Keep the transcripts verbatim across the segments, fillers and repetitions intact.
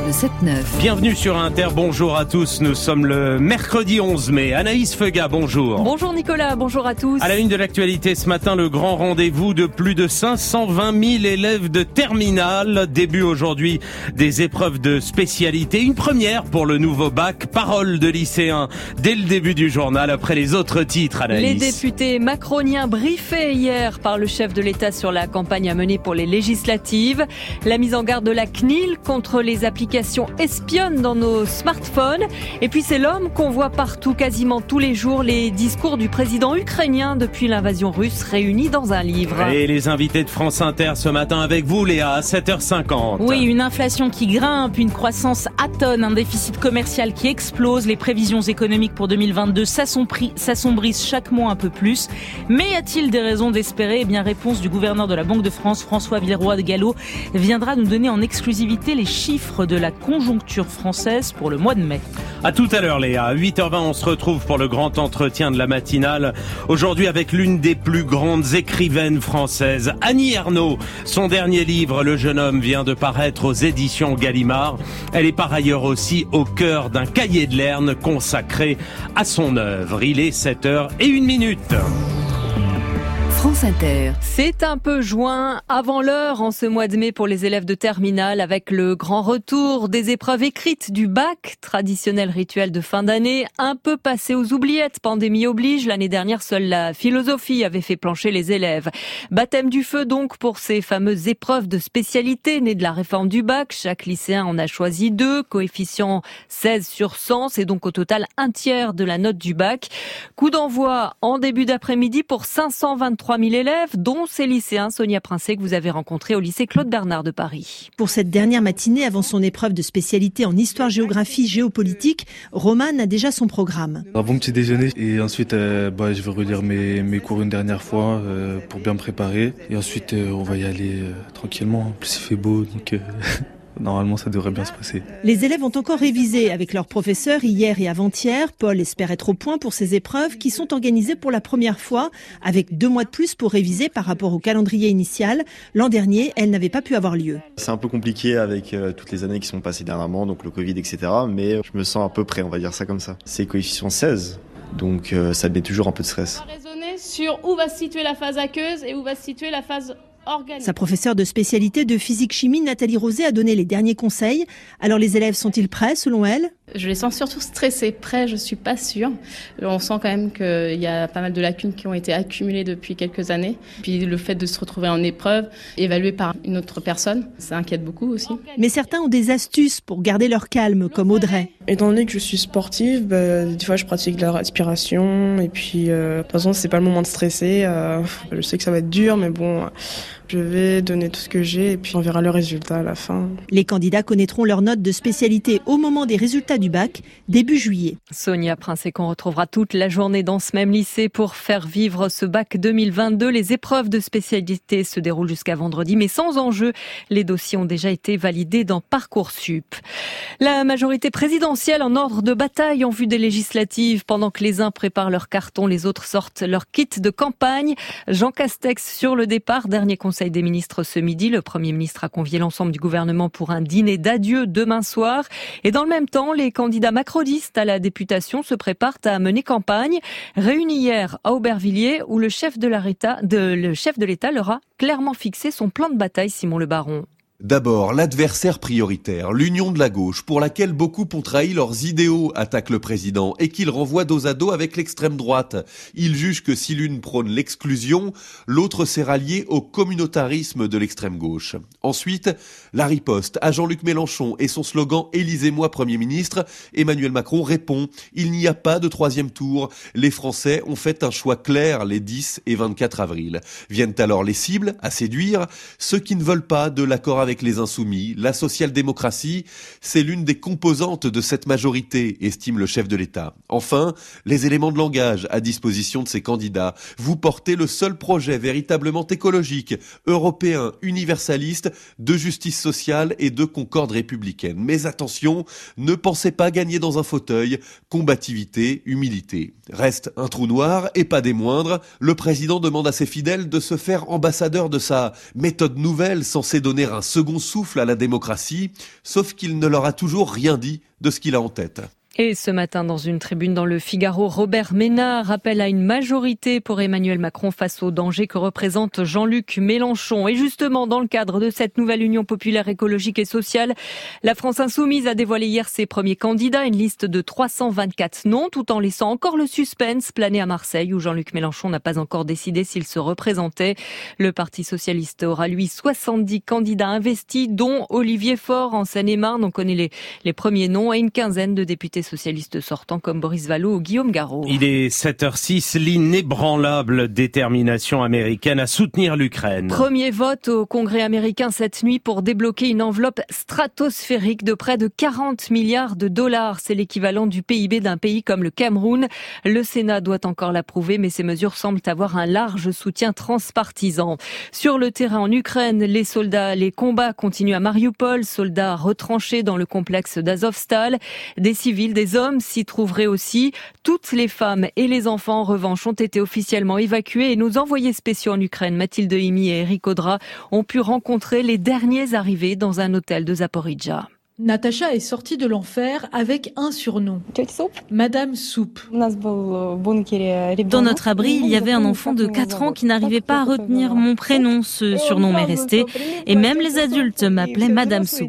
le sept neuf. Bienvenue sur Inter, bonjour à tous. Nous sommes le mercredi onze mai. Anaïs Feuga, bonjour. Bonjour Nicolas, bonjour à tous. À la une de l'actualité ce matin, le grand rendez-vous de plus de cinq cent vingt mille élèves de terminale. Début aujourd'hui des épreuves de spécialité. Une première pour le nouveau bac. Parole de lycéens dès le début du journal après les autres titres, Anaïs. Les députés macroniens briefés hier par le chef de l'État sur la campagne à mener pour les législatives. La mise en garde de la C N I L contre les applications espionnes dans nos smartphones. Et puis c'est l'homme qu'on voit partout, quasiment tous les jours, les discours du président ukrainien depuis l'invasion russe réunis dans un livre. Et les invités de France Inter ce matin avec vous, Léa, à sept heures cinquante. Oui, une inflation qui grimpe, une croissance atone, un déficit commercial qui explose. Les prévisions économiques pour deux mille vingt-deux s'assombrissent chaque mois un peu plus. Mais y a-t-il des raisons d'espérer ? Eh bien, réponse du gouverneur de la Banque de France, François Villeroy de Galhau, viendra nous donner en exclusivité les chiffres de la conjoncture française pour le mois de mai. À tout à l'heure, Léa. À huit heures vingt, on se retrouve pour le grand entretien de la matinale. Aujourd'hui avec l'une des plus grandes écrivaines françaises, Annie Ernaux. Son dernier livre, Le jeune homme, vient de paraître aux éditions Gallimard. Elle est par ailleurs aussi au cœur d'un cahier de Lerne consacré à son œuvre. Il est sept heures et une minute. France Inter. C'est un peu juin avant l'heure en ce mois de mai pour les élèves de terminale avec le grand retour des épreuves écrites du bac, traditionnel rituel de fin d'année, un peu passé aux oubliettes, pandémie oblige. L'année dernière, seule la philosophie avait fait plancher les élèves. Baptême du feu donc pour ces fameuses épreuves de spécialité nées de la réforme du bac. Chaque lycéen en a choisi deux, coefficient seize sur cent, c'est donc au total un tiers de la note du bac. Coup d'envoi en début d'après-midi pour cinq cent vingt-trois mille élèves, dont ces lycéens, Sonia Princet, que vous avez rencontrés au lycée Claude Bernard de Paris. Pour cette dernière matinée, avant son épreuve de spécialité en histoire, géographie, géopolitique, Roman a déjà son programme. Un bon petit déjeuner et ensuite euh, bah, je vais relire mes, mes cours une dernière fois euh, pour bien me préparer. Et ensuite euh, on va y aller euh, tranquillement. En plus il fait beau donc... Euh... Normalement, ça devrait bien se passer. Les élèves ont encore révisé avec leurs professeurs hier et avant-hier. Paul espère être au point pour ces épreuves qui sont organisées pour la première fois, avec deux mois de plus pour réviser par rapport au calendrier initial. L'an dernier, elles n'avaient pas pu avoir lieu. C'est un peu compliqué avec euh, toutes les années qui sont passées dernièrement, donc le Covid, et cetera. Mais je me sens à peu près, on va dire ça comme ça. C'est coefficient seize, donc euh, ça met toujours un peu de stress. On va raisonner sur où va se situer la phase aqueuse et où va se situer la phase organique. Sa professeure de spécialité de physique-chimie, Nathalie Rosé, a donné les derniers conseils. Alors les élèves sont-ils prêts selon elle ? Je les sens surtout stressés. Prêts, je suis pas sûre. On sent quand même qu'il y a pas mal de lacunes qui ont été accumulées depuis quelques années. Puis le fait de se retrouver en épreuve, évalué par une autre personne, ça inquiète beaucoup aussi. Mais certains ont des astuces pour garder leur calme, comme Audrey. Étant donné que je suis sportive, bah, des fois je pratique la respiration et puis euh, de toute façon c'est pas le moment de stresser. Euh, je sais que ça va être dur, mais bon, je vais donner tout ce que j'ai et puis on verra le résultat à la fin. Les candidats connaîtront leur note de spécialité au moment des résultats du bac, début juillet. Sonia Princet qu'on retrouvera toute la journée dans ce même lycée pour faire vivre ce bac deux mille vingt-deux. Les épreuves de spécialité se déroulent jusqu'à vendredi, mais sans enjeu. Les dossiers ont déjà été validés dans Parcoursup. La majorité présidentielle en ordre de bataille en vue des législatives. Pendant que les uns préparent leur carton, les autres sortent leur kit de campagne. Jean Castex sur le départ. Dernier conseil des ministres ce midi. Le Premier ministre a convié l'ensemble du gouvernement pour un dîner d'adieu demain soir. Et dans le même temps, les candidats macronistes à la députation se préparent à mener campagne. Réunis hier à Aubervilliers où le chef de l'État, de, le chef de l'État leur a clairement fixé son plan de bataille, Simon Le Baron. D'abord, l'adversaire prioritaire, l'union de la gauche, pour laquelle beaucoup ont trahi leurs idéaux, attaque le président, et qu'il renvoie dos à dos avec l'extrême droite. Il juge que si l'une prône l'exclusion, l'autre s'est rallié au communautarisme de l'extrême gauche. Ensuite, la riposte à Jean-Luc Mélenchon et son slogan « Élisez-moi Premier ministre », Emmanuel Macron répond « Il n'y a pas de troisième tour. Les Français ont fait un choix clair les dix et vingt-quatre avril. » Viennent alors les cibles à séduire, ceux qui ne veulent pas de l'accord avec les insoumis, la social-démocratie, c'est l'une des composantes de cette majorité, estime le chef de l'État. Enfin, les éléments de langage à disposition de ces candidats. Vous portez le seul projet véritablement écologique, européen, universaliste, de justice sociale et de concorde républicaine. Mais attention, ne pensez pas gagner dans un fauteuil, combativité, humilité. Reste un trou noir, et pas des moindres, le président demande à ses fidèles de se faire ambassadeurs de sa méthode nouvelle censée donner un second souffle à la démocratie, sauf qu'il ne leur a toujours rien dit de ce qu'il a en tête. Et ce matin, dans une tribune dans le Figaro, Robert Ménard rappelle à une majorité pour Emmanuel Macron face au danger que représente Jean-Luc Mélenchon. Et justement, dans le cadre de cette nouvelle union populaire écologique et sociale, la France insoumise a dévoilé hier ses premiers candidats, une liste de trois cent vingt-quatre noms, tout en laissant encore le suspense planer à Marseille, où Jean-Luc Mélenchon n'a pas encore décidé s'il se représentait. Le Parti socialiste aura, lui, soixante-dix candidats investis, dont Olivier Faure en Seine-et-Marne. On connaît les, les premiers noms, et une quinzaine de députés socialistes sortants comme Boris Vallaud ou Guillaume Garot. Il est sept heures six, l'inébranlable détermination américaine à soutenir l'Ukraine. Premier vote au Congrès américain cette nuit pour débloquer une enveloppe stratosphérique de près de quarante milliards de dollars. C'est l'équivalent du P I B d'un pays comme le Cameroun. Le Sénat doit encore l'approuver, mais ces mesures semblent avoir un large soutien transpartisan. Sur le terrain en Ukraine, les soldats, les combats continuent à Mariupol, soldats retranchés dans le complexe d'Azovstal. Des civils, des hommes s'y trouveraient aussi. Toutes les femmes et les enfants, en revanche, ont été officiellement évacués et nos envoyés spéciaux en Ukraine, Mathilde Himy et Eric Audra, ont pu rencontrer les derniers arrivés dans un hôtel de Zaporijjia. Natacha est sortie de l'enfer avec un surnom, Madame Soupe. Dans notre abri, il y avait un enfant de quatre ans qui n'arrivait pas à retenir mon prénom. Ce surnom m'est resté. Et même les adultes m'appelaient Madame Soupe.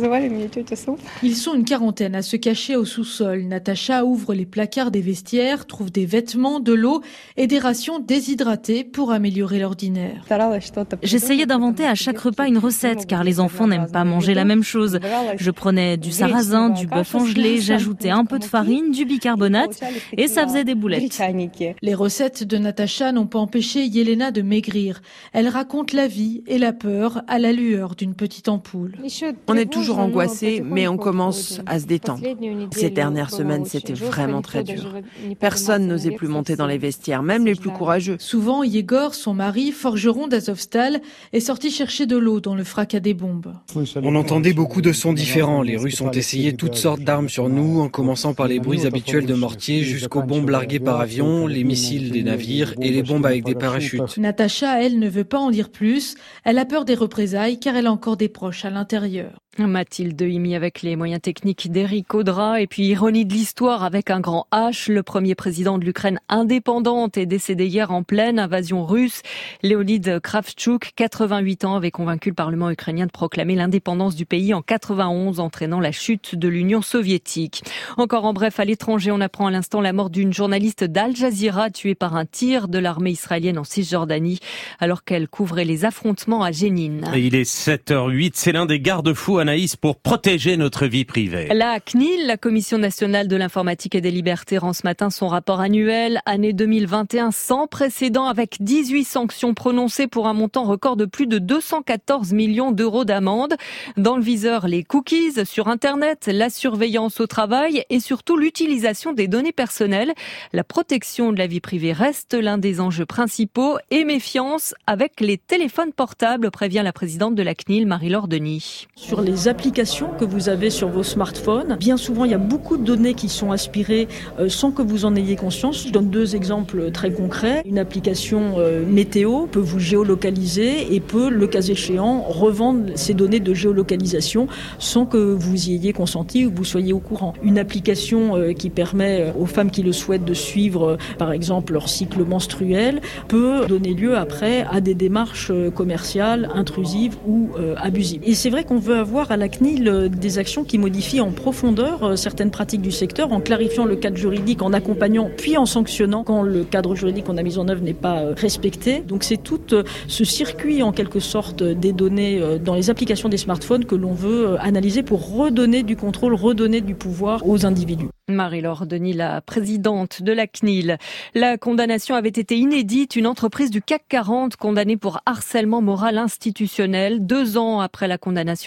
Ils sont une quarantaine à se cacher au sous-sol. Natacha ouvre les placards des vestiaires, trouve des vêtements, de l'eau et des rations déshydratées pour améliorer l'ordinaire. J'essayais d'inventer à chaque repas une recette, car les enfants n'aiment pas manger la même chose. Je Je prenais du sarrasin, du bœuf en gelée, j'ajoutais un peu de farine, du bicarbonate et ça faisait des boulettes. Les recettes de Natacha n'ont pas empêché Yelena de maigrir. Elle raconte la vie et la peur à la lueur d'une petite ampoule. On est toujours angoissé, mais on commence à se détendre. Ces dernières semaines, c'était vraiment très dur. Personne n'osait plus monter dans les vestiaires, même les plus courageux. Souvent, Yegor, son mari, forgeron d'Azovstal, est sorti chercher de l'eau dans le fracas des bombes. On entendait beaucoup de sons différents. Les Russes ont essayé toutes sortes d'armes sur nous, en commençant par les bruits habituels de mortiers jusqu'aux bombes larguées par avion, les missiles des navires et les bombes avec des parachutes. Natacha, elle, ne veut pas en dire plus. Elle a peur des représailles car elle a encore des proches à l'intérieur. Mathilde Himy avec les moyens techniques d'Eric Audra. Et puis, ironie de l'histoire avec un grand H, le premier président de l'Ukraine indépendante est décédé hier en pleine invasion russe. Léonid Kravchuk, quatre-vingt-huit ans, avait convaincu le Parlement ukrainien de proclamer l'indépendance du pays en quatre-vingt-onze, entraînant la chute de l'Union soviétique. Encore en bref, à l'étranger, on apprend à l'instant la mort d'une journaliste d'Al Jazeera tuée par un tir de l'armée israélienne en Cisjordanie alors qu'elle couvrait les affrontements à Jénine. Et il est sept heures huit, c'est l'un des garde-fous, Anaïs, pour protéger notre vie privée. La C N I L, la Commission nationale de l'informatique et des libertés, rend ce matin son rapport annuel, année deux mille vingt et un, sans précédent, avec dix-huit sanctions prononcées pour un montant record de plus de deux cent quatorze millions d'euros d'amende. Dans le viseur, les cookies sur Internet, la surveillance au travail et surtout l'utilisation des données personnelles. La protection de la vie privée reste l'un des enjeux principaux et méfiance avec les téléphones portables, prévient la présidente de la C N I L, Marie-Laure Denis. Sur les applications que vous avez sur vos smartphones, bien souvent il y a beaucoup de données qui sont aspirées euh, sans que vous en ayez conscience. Je donne deux exemples très concrets. Une application euh, météo peut vous géolocaliser et peut, le cas échéant, revendre ces données de géolocalisation sans que vous y ayez consenti ou que vous soyez au courant. Une application euh, qui permet aux femmes qui le souhaitent de suivre, euh, par exemple, leur cycle menstruel, peut donner lieu après à des démarches euh, commerciales intrusives ou euh, abusives. Et c'est vrai qu'on veut avoir à la C N I L des actions qui modifient en profondeur certaines pratiques du secteur, en clarifiant le cadre juridique, en accompagnant, puis en sanctionnant quand le cadre juridique qu'on a mis en œuvre n'est pas respecté. Donc c'est tout ce circuit, en quelque sorte, des données dans les applications des smartphones que l'on veut analyser pour redonner du contrôle, redonner du pouvoir aux individus. Marie-Laure Denis, la présidente de la C N I L. La condamnation avait été inédite. Une entreprise du C A C quarante condamnée pour harcèlement moral institutionnel. Deux ans après la condamnation de France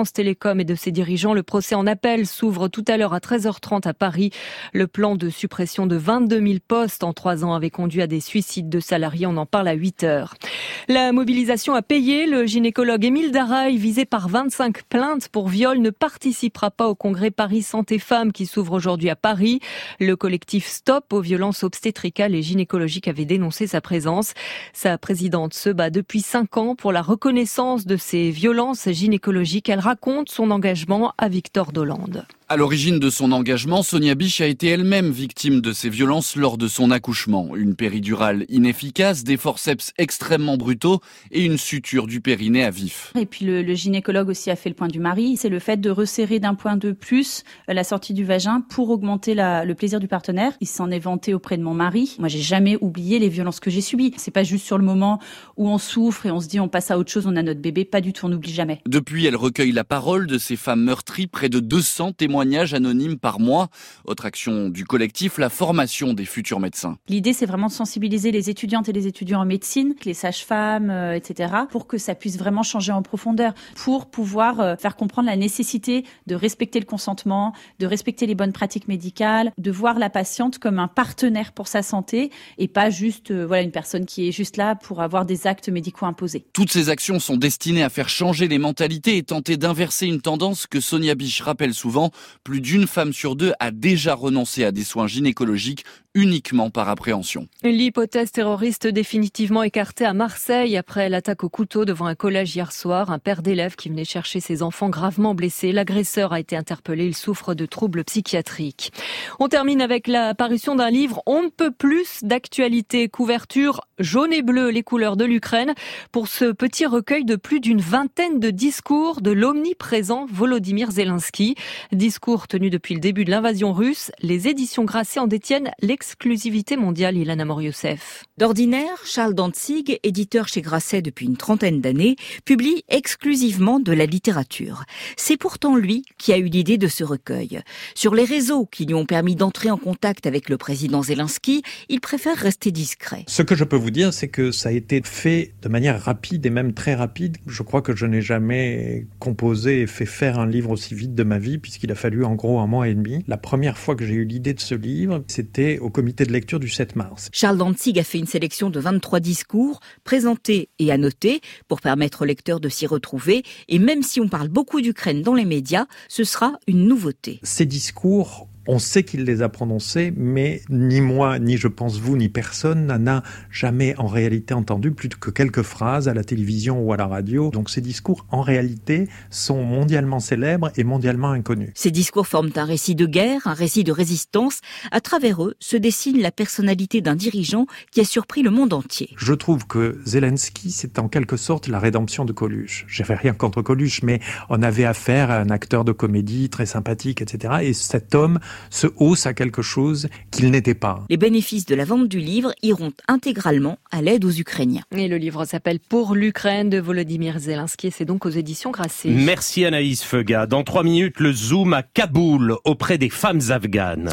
France Télécom et de ses dirigeants. Le procès en appel s'ouvre tout à l'heure à treize heures trente à Paris. Le plan de suppression de vingt-deux mille postes en trois ans avait conduit à des suicides de salariés. On en parle à huit heures. La mobilisation a payé. Le gynécologue Émile Darail, visé par vingt-cinq plaintes pour viol, ne participera pas au congrès Paris Santé Femmes qui s'ouvre aujourd'hui à Paris. Le collectif Stop aux violences obstétricales et gynécologiques avait dénoncé sa présence. Sa présidente se bat depuis cinq ans pour la reconnaissance de ces violences gynécologiques. Elle raconte son engagement à Victor Dolande. À l'origine de son engagement, Sonia Biche a été elle-même victime de ces violences lors de son accouchement. Une péridurale inefficace, des forceps extrêmement brutaux et une suture du périnée à vif. Et puis le, le gynécologue aussi a fait le point du mari, c'est le fait de resserrer d'un point de plus la sortie du vagin pour augmenter la, le plaisir du partenaire. Il s'en est vanté auprès de mon mari. Moi, j'ai jamais oublié les violences que j'ai subies. C'est pas juste sur le moment où on souffre et on se dit on passe à autre chose, on a notre bébé. Pas du tout, on n'oublie jamais. Depuis, elle recueille la parole de ces femmes meurtries, près de deux cents témoignages anonymes par mois. Autre action du collectif, la formation des futurs médecins. L'idée, c'est vraiment de sensibiliser les étudiantes et les étudiants en médecine, les sages-femmes, euh, et cetera, pour que ça puisse vraiment changer en profondeur, pour pouvoir euh, faire comprendre la nécessité de respecter le consentement, de respecter les bonnes pratiques médicales, de voir la patiente comme un partenaire pour sa santé et pas juste euh, voilà une personne qui est juste là pour avoir des actes médicaux imposés. Toutes ces actions sont destinées à faire changer les mentalités et tenter d'inverser une tendance que Sonia Biche rappelle souvent. Plus d'une femme sur deux a déjà renoncé à des soins gynécologiques uniquement par appréhension. L'hypothèse terroriste définitivement écartée à Marseille après l'attaque au couteau devant un collège hier soir. Un père d'élèves qui venait chercher ses enfants gravement blessés. L'agresseur a été interpellé. Il souffre de troubles psychiatriques. On termine avec la parution d'un livre On ne peut plus d'actualité. Couverture jaune et bleu, les couleurs de l'Ukraine. Pour ce petit recueil de plus d'une vingtaine de discours de l'omniprésent Volodymyr Zelensky. Discours tenus depuis le début de l'invasion russe. Les éditions Grasset en détiennent l'exclusivité mondiale, Ilana Mor-Youssef. D'ordinaire, Charles Dantzig, éditeur chez Grasset depuis une trentaine d'années, publie exclusivement de la littérature. C'est pourtant lui qui a eu l'idée de ce recueil. Sur les réseaux qui lui ont permis d'entrer en contact avec le président Zelensky, il préfère rester discret. Ce que je peux vous dire, c'est que ça a été fait de manière rapide et même très rapide. Je crois que je n'ai jamais composé et fait faire un livre aussi vite de ma vie, puisqu'il a fallu en gros un mois et demi. La première fois que j'ai eu l'idée de ce livre, c'était au comité de lecture du sept mars. Charles Dantzig a fait une sélection de vingt-trois discours, présentés et annotés, pour permettre aux lecteurs de s'y retrouver. Et même si on parle beaucoup d'Ukraine dans les médias, ce sera une nouveauté. Ces discours, on sait qu'il les a prononcés, mais ni moi, ni je pense vous, ni personne n'en a jamais en réalité entendu plus que quelques phrases à la télévision ou à la radio. Donc ces discours, en réalité, sont mondialement célèbres et mondialement inconnus. Ces discours forment un récit de guerre, un récit de résistance. À travers eux se dessine la personnalité d'un dirigeant qui a surpris le monde entier. Je trouve que Zelensky, c'est en quelque sorte la rédemption de Coluche. J'avais rien contre Coluche, mais on avait affaire à un acteur de comédie très sympathique, et cetera. Et cet homme se hausse à quelque chose qu'il n'était pas. Les bénéfices de la vente du livre iront intégralement à l'aide aux Ukrainiens. Et le livre s'appelle Pour l'Ukraine de Volodymyr Zelensky et c'est donc aux éditions Grasset. Merci Anaïs Feuga. Dans trois minutes, le zoom à Kaboul auprès des femmes afghanes.